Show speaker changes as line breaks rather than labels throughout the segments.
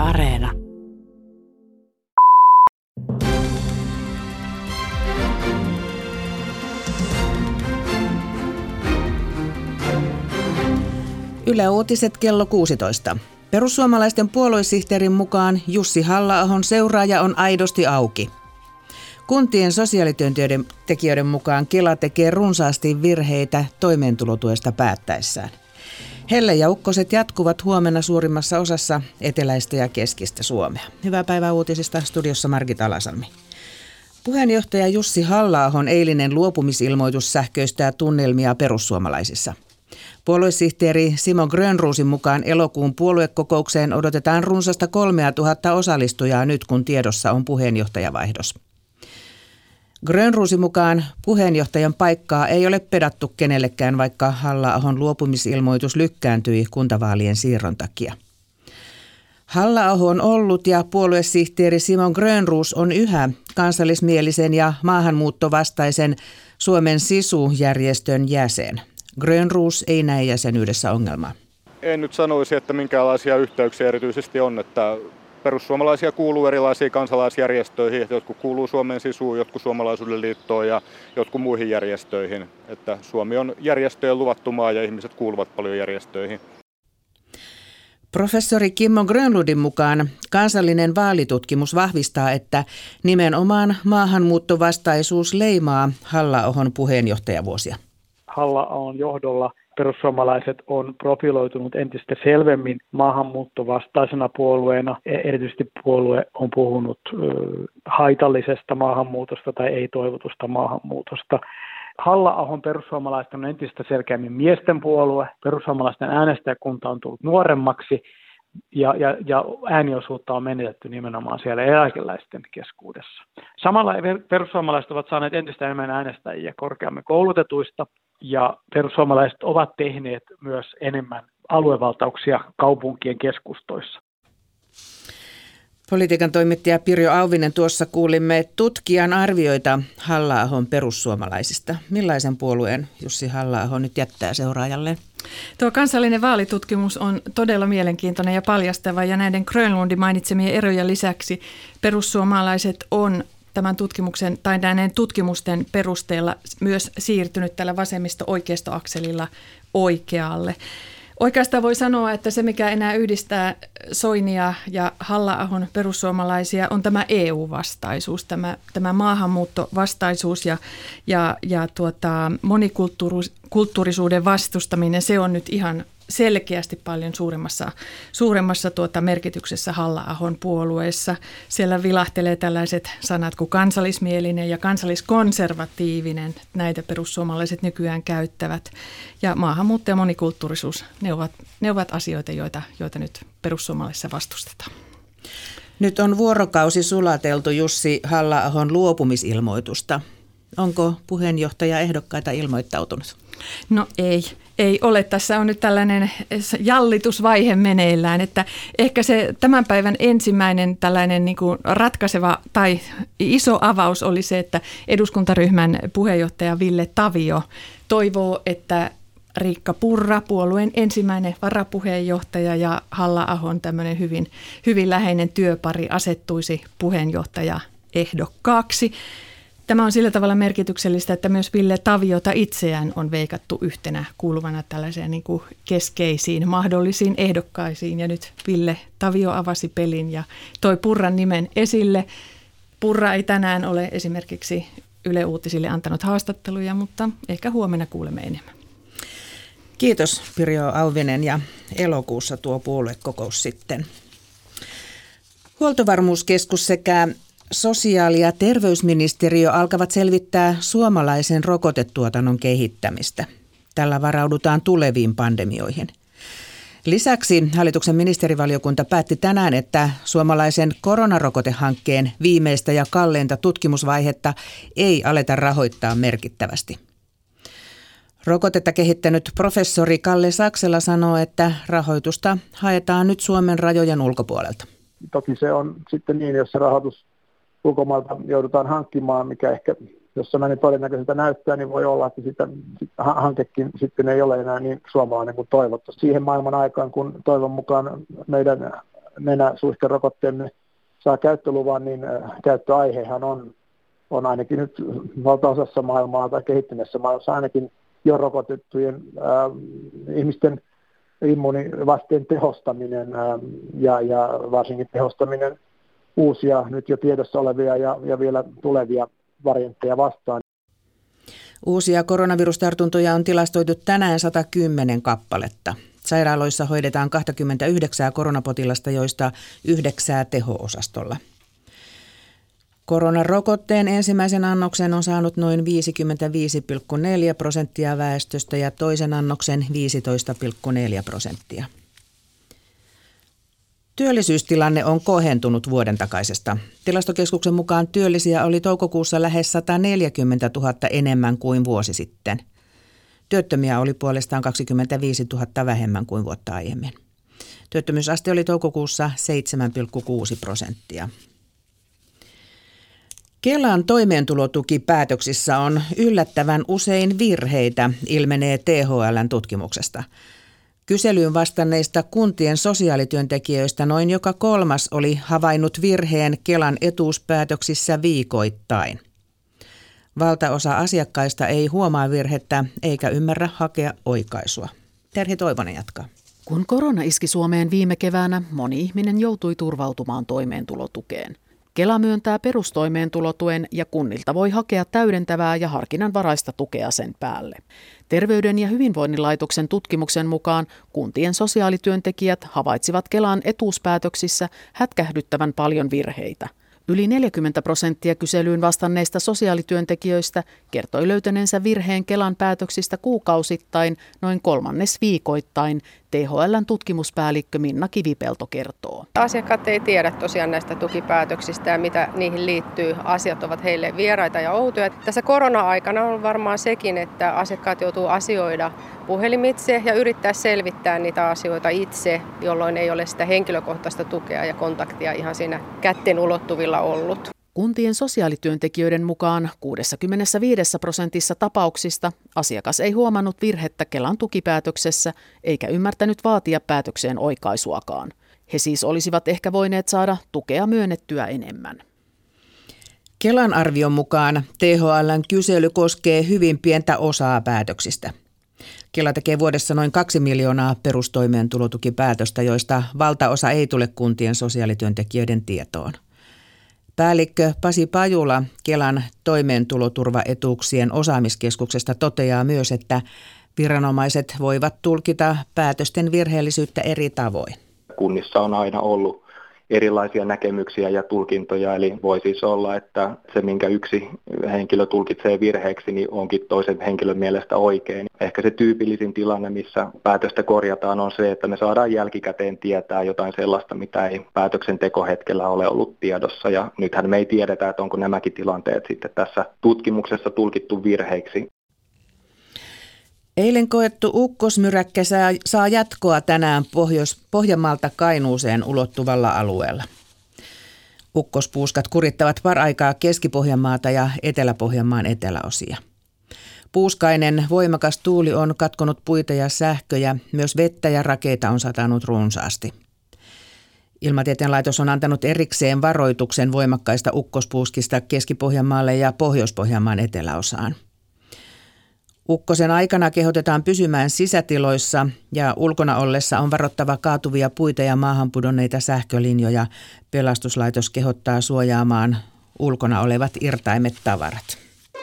Areena.
Yle Uutiset kello 16. Perussuomalaisten puoluesihteerin mukaan Jussi Halla-ahon seuraaja on aidosti auki. Kuntien sosiaalityöntekijöiden mukaan Kela tekee runsaasti virheitä toimeentulotuesta päättäessään. Helle ja ukkoset jatkuvat huomenna suurimmassa osassa eteläistä ja keskistä Suomea. Hyvää päivää uutisista, studiossa Margit Alasalmi. Puheenjohtaja Jussi Halla-ahon eilinen luopumisilmoitus sähköistää tunnelmia perussuomalaisissa. Puoluesihteeri Simo Grönroosin mukaan elokuun puoluekokoukseen odotetaan runsasta 3000 osallistujaa nyt, kun tiedossa on puheenjohtajavaihdos. Grönroosin mukaan puheenjohtajan paikkaa ei ole pedattu kenellekään, vaikka Halla-ahon luopumisilmoitus lykkääntyi kuntavaalien siirron takia. Halla-aho on ollut ja puoluesihteeri Simo Grönroos on yhä kansallismielisen ja maahanmuuttovastaisen Suomen SISU-järjestön jäsen. Grönroos ei näe jäsenyydessä ongelmaa.
En nyt sanoisi, että minkälaisia yhteyksiä erityisesti on, että perussuomalaisia kuuluu erilaisiin kansalaisjärjestöihin, jotkut kuuluu Suomen SISUun, jotkut Suomalaisuuden liittoon ja jotkut muihin järjestöihin. Että Suomi on järjestöjen luvattu maa ja ihmiset kuuluvat paljon järjestöihin.
Professori Kimmo Grönlundin mukaan kansallinen vaalitutkimus vahvistaa, että nimenomaan maahanmuuttovastaisuus leimaa Halla-ahon puheenjohtajavuosia.
Halla-ahon johdolla perussuomalaiset on profiloitunut entistä selvemmin maahanmuuttovastaisena puolueena. Erityisesti puolue on puhunut haitallisesta maahanmuutosta tai ei-toivotusta maahanmuutosta. Halla-ahon perussuomalaisten on entistä selkeämmin miesten puolue. Perussuomalaisten äänestäjäkunta on tullut nuoremmaksi ja ääniosuutta on menetetty nimenomaan siellä eläkeläisten keskuudessa. Samalla perussuomalaiset ovat saaneet entistä enemmän äänestäjiä korkeammin koulutetuista ja perussuomalaiset ovat tehneet myös enemmän aluevaltauksia kaupunkien keskustoissa.
Politiikan toimittaja Pirjo Auvinen, tuossa kuulimme tutkijan arvioita Halla-ahon perussuomalaisista. Millaisen puolueen Jussi Halla-aho nyt jättää seuraajalleen?
Tuo kansallinen vaalitutkimus on todella mielenkiintoinen ja paljastava, ja näiden Grönlundin mainitsemien erojen lisäksi perussuomalaiset on tämän tutkimuksen tai näiden tutkimusten perusteella myös siirtynyt tällä vasemmisto-oikeisto-akselilla oikealle. Oikeastaan voi sanoa, että se mikä enää yhdistää Soinia ja Halla-ahon perussuomalaisia on tämä EU-vastaisuus, tämä maahanmuuttovastaisuus ja monikulttuurisuuden vastustaminen. Se on nyt ihan selkeästi paljon suuremmassa merkityksessä Halla-ahon puolueessa. Siellä vilahtelee tällaiset sanat kuin kansallismielinen ja kansalliskonservatiivinen. Näitä perussuomalaiset nykyään käyttävät. Ja maahanmuutto ja monikulttuurisuus, ne ovat asioita, joita nyt perussuomalaisissa vastustetaan.
Nyt on vuorokausi sulateltu Jussi Halla-ahon luopumisilmoitusta. Onko puheenjohtajaehdokkaita ilmoittautunut?
No ei ole. Tässä on nyt tällainen jallitusvaihe meneillään, että ehkä se tämän päivän ensimmäinen tällainen niin kuin ratkaiseva tai iso avaus oli se, että eduskuntaryhmän puheenjohtaja Ville Tavio toivoo, että Riikka Purra, puolueen ensimmäinen varapuheenjohtaja ja Halla-ahon tämmöinen hyvin läheinen työpari asettuisi puheenjohtajaehdokkaaksi. Tämä on sillä tavalla merkityksellistä, että myös Ville Taviota itseään on veikattu yhtenä kuuluvana tällaiseen niin kuin keskeisiin mahdollisiin ehdokkaisiin. Ja nyt Ville Tavio avasi pelin ja toi Purran nimen esille. Purra ei tänään ole esimerkiksi Yle Uutisille antanut haastatteluja, mutta ehkä huomenna kuulemme enemmän.
Kiitos Pirjo Auvinen, ja elokuussa tuo puoluekokous sitten. Huoltovarmuuskeskus sekä sosiaali- ja terveysministeriö alkavat selvittää suomalaisen rokotetuotannon kehittämistä. Tällä varaudutaan tuleviin pandemioihin. Lisäksi hallituksen ministerivaliokunta päätti tänään, että suomalaisen koronarokotehankkeen viimeistä ja kalleinta tutkimusvaihetta ei aleta rahoittaa merkittävästi. Rokotetta kehittänyt professori Kalle Saksela sanoo, että rahoitusta haetaan nyt Suomen rajojen ulkopuolelta.
Toki se on sitten niin, jos se rahoitus ulkomailta joudutaan hankkimaan, mikä ehkä, jos se näin todennäköiseltä näyttää, niin voi olla, että hankekin sitten ei ole enää niin suomalainen kuin toivottu. Siihen maailman aikaan, kun toivon mukaan meidän nenäsuihkerokotteemme saa käyttöluvan, niin käyttöaihehan on ainakin nyt valtaosassa maailmaa tai kehittyneessä maailmassa ainakin jo rokotettujen ihmisten immuunivasteen tehostaminen ja varsinkin tehostaminen uusia nyt jo tiedossa olevia ja vielä tulevia variantteja vastaan.
Uusia koronavirustartuntoja on tilastoitu tänään 110 kappaletta. Sairaaloissa hoidetaan 29 koronapotilasta, joista 9 teho-osastolla. Koronarokotteen ensimmäisen annoksen on saanut noin 55,4% väestöstä ja toisen annoksen 15,4%. Työllisyystilanne on kohentunut vuoden takaisesta. Tilastokeskuksen mukaan työllisiä oli toukokuussa lähes 140 000 enemmän kuin vuosi sitten. Työttömiä oli puolestaan 25 000 vähemmän kuin vuotta aiemmin. Työttömyysaste oli toukokuussa 7,6%. Kelan toimeentulotukipäätöksissä on yllättävän usein virheitä, ilmenee THL:n tutkimuksesta. Kyselyyn vastanneista kuntien sosiaalityöntekijöistä noin joka kolmas oli havainnut virheen Kelan etuuspäätöksissä viikoittain. Valtaosa asiakkaista ei huomaa virhettä eikä ymmärrä hakea oikaisua. Terhi Toivonen jatkaa.
Kun korona iski Suomeen viime keväänä, moni ihminen joutui turvautumaan toimeentulotukeen. Kela myöntää perustoimeentulotuen ja kunnilta voi hakea täydentävää ja harkinnanvaraista tukea sen päälle. Terveyden ja hyvinvoinnin laitoksen tutkimuksen mukaan kuntien sosiaalityöntekijät havaitsivat Kelan etuuspäätöksissä hätkähdyttävän paljon virheitä. Yli 40% kyselyyn vastanneista sosiaalityöntekijöistä kertoi löytäneensä virheen Kelan päätöksistä kuukausittain, noin kolmannes viikoittain, THL:n tutkimuspäällikkö Minna Kivipelto kertoo.
Asiakkaat ei tiedä tosiaan näistä tukipäätöksistä ja mitä niihin liittyy. Asiat ovat heille vieraita ja outoja. Tässä korona-aikana on varmaan sekin, että asiakkaat joutuu asioida puhelimitse ja yrittää selvittää niitä asioita itse, jolloin ei ole sitä henkilökohtaista tukea ja kontaktia ihan siinä kätten ulottuvilla ollut.
Kuntien sosiaalityöntekijöiden mukaan 65% tapauksista asiakas ei huomannut virhettä Kelan tukipäätöksessä eikä ymmärtänyt vaatia päätökseen oikaisuakaan. He siis olisivat ehkä voineet saada tukea myönnettyä enemmän.
Kelan arvion mukaan THL:n kysely koskee hyvin pientä osaa päätöksistä. Kela tekee vuodessa noin 2 miljoonaa perustoimeentulotukipäätöstä, joista valtaosa ei tule kuntien sosiaalityöntekijöiden tietoon. Päällikkö Pasi Pajula Kelan toimeentuloturvaetuuksien osaamiskeskuksesta toteaa myös, että viranomaiset voivat tulkita päätösten virheellisyyttä eri tavoin.
Kunnissa on aina ollut erilaisia näkemyksiä ja tulkintoja, eli voi siis olla, että se minkä yksi henkilö tulkitsee virheeksi, niin onkin toisen henkilön mielestä oikein. Ehkä se tyypillisin tilanne, missä päätöstä korjataan, on se, että me saadaan jälkikäteen tietää jotain sellaista, mitä ei päätöksentekohetkellä ole ollut tiedossa. Ja nythän me ei tiedetä, että onko nämäkin tilanteet sitten tässä tutkimuksessa tulkittu virheiksi.
Eilen koettu ukkosmyräkkä saa jatkoa tänään Pohjanmaalta Kainuuseen ulottuvalla alueella. Ukkospuuskat kurittavat paraikaa Keski-Pohjanmaata ja Etelä-Pohjanmaan eteläosia. Puuskainen voimakas tuuli on katkonut puita ja sähköjä, myös vettä ja rakeita on satanut runsaasti. Ilmatieteen laitos on antanut erikseen varoituksen voimakkaista ukkospuuskista Keski-Pohjanmaalle ja Pohjois-Pohjanmaan eteläosaan. Ukkosen aikana kehotetaan pysymään sisätiloissa ja ulkona ollessa on varottava kaatuvia puita ja maahan pudonneita sähkölinjoja. Pelastuslaitos kehottaa suojaamaan ulkona olevat irtaimet tavarat.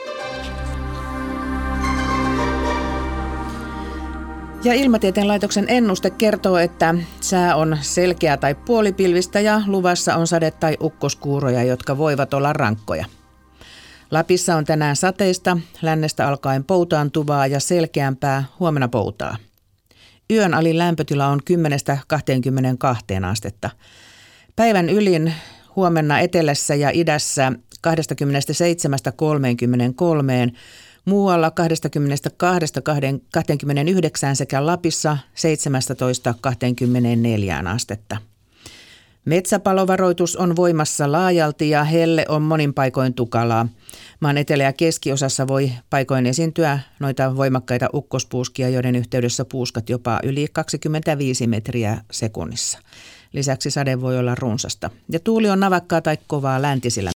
Ja Ilmatieteen laitoksen ennuste kertoo, että sää on selkeä tai puolipilvistä ja luvassa on sade- tai ukkoskuuroja, jotka voivat olla rankkoja. Lapissa on tänään sateista, lännestä alkaen poutaantuvaa ja selkeämpää, huomenna poutaa. Yön alin lämpötila on 10–22 astetta. Päivän ylin huomenna etelässä ja idässä 27–33, muualla 22–29 sekä Lapissa 17–24 astetta. Metsäpalovaroitus on voimassa laajalti ja helle on monin paikoin tukalaa. Maan etelä- ja keskiosassa voi paikoin esiintyä noita voimakkaita ukkospuuskia, joiden yhteydessä puuskat jopa yli 25 metriä sekunnissa. Lisäksi sade voi olla runsasta. Ja tuuli on navakkaa tai kovaa läntisillä